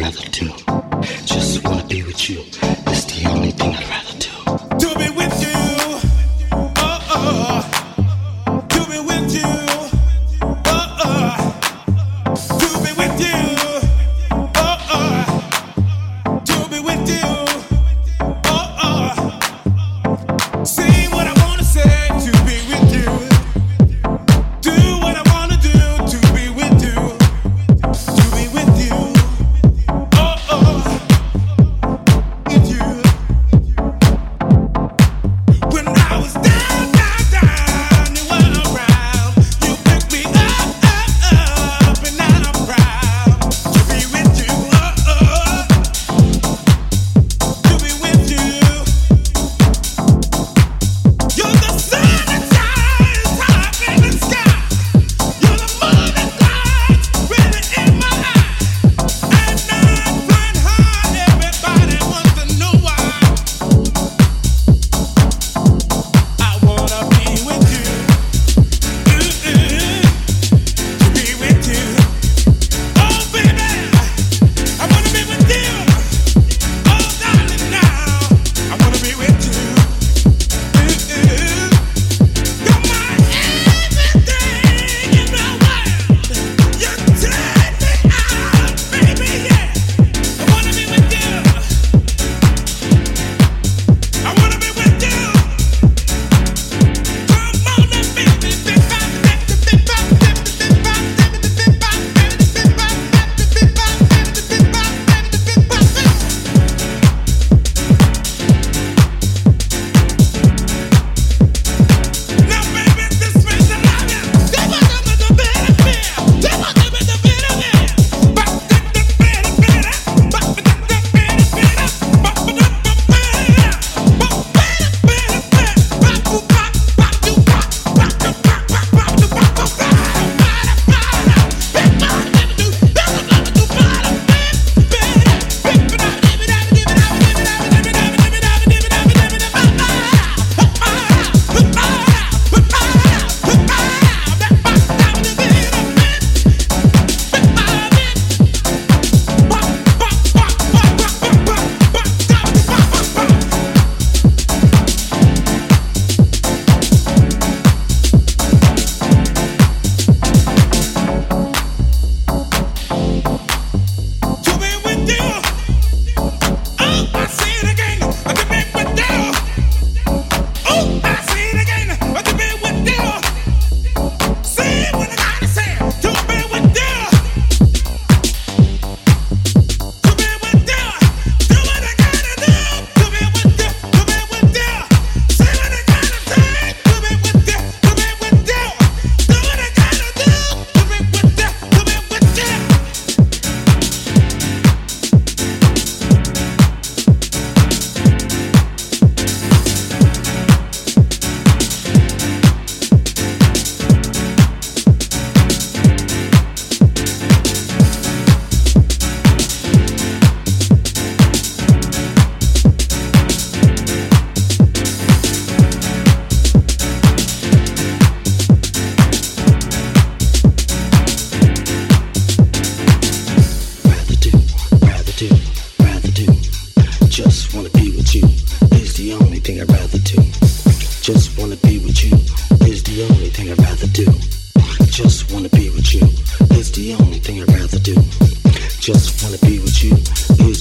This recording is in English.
rather do. Just wanna be with you. It's the only thing I'd rather do. To be with you. To be with you. To be with you. To be with you. Say what I wanna say to be with you. Do what I wanna do to be with you. To be with you. With you. When I was down, down, down, you were around. You picked me up, up, and now I'm proud to be with you. To be with you. You're the sun that shines high in the sky. You're the moon that lights really in my eyes. At night, flying high, everybody wants to know why. I wanna be with you, to be with you. Oh baby, I wanna be with you. Oh darling, now I wanna be with you. You're my everything in the world. You turn me out, baby, yeah. I wanna be with you. I wanna be with you. Come on, baby, now, baby, this means I love you. They want to be the better feel. They want to be the better feel. But the better, better. But the better, better. But the better, better. But better, better, better. But you pop, pop, you pop, pop, you pop, pop, pop, you pop, pop, pop. To be with you. Oh, I say it again. To be with you. Oh, I say it again. To be with you. Say what I gotta say. To be with you. To be with you. Do what I gotta do. To be with you. To be with you. Say what I gotta say. To be with you. To be with you. Do what I gotta do. To be with you. To be with you. Rather do, rather do. Just wanna be with you. Is the only thing I'd rather do. Just wanna be with you. Is the only thing I'd rather do. Just wanna be with you. Is the only thing I'd rather do. Just wanna be with you. Is